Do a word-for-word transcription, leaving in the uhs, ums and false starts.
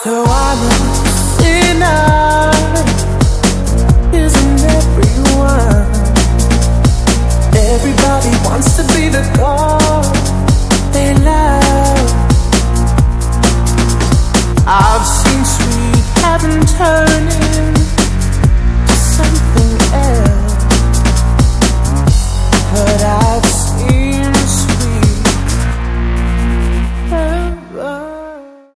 So I'm a sinner, isn't everyone? Everybody wants to be the God they love. I've seen sweet heaven turning